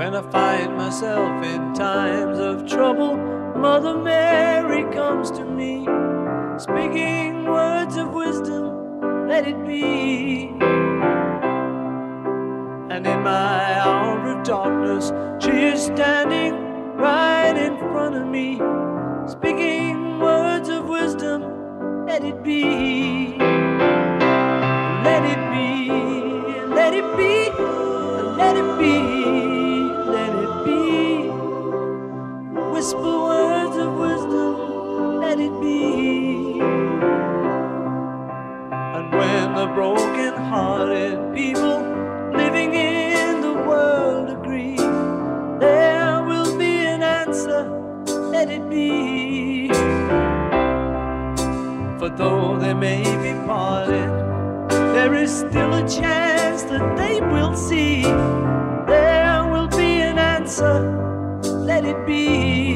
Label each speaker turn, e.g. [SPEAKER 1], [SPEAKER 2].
[SPEAKER 1] When I find myself in times of trouble, Mother Mary comes to me, speaking words of wisdom, let it be. And in my hour of darkness, she is standing right in front of me, speaking words of wisdom, let it be. Let it be, let it be, let it be, let it be. Whisper words of wisdom, let it be. And when the broken-hearted people living in the world agree, there will be an answer, let it be. For though they may be parted, there is still a chance that they will see. There will be an answer, let it be.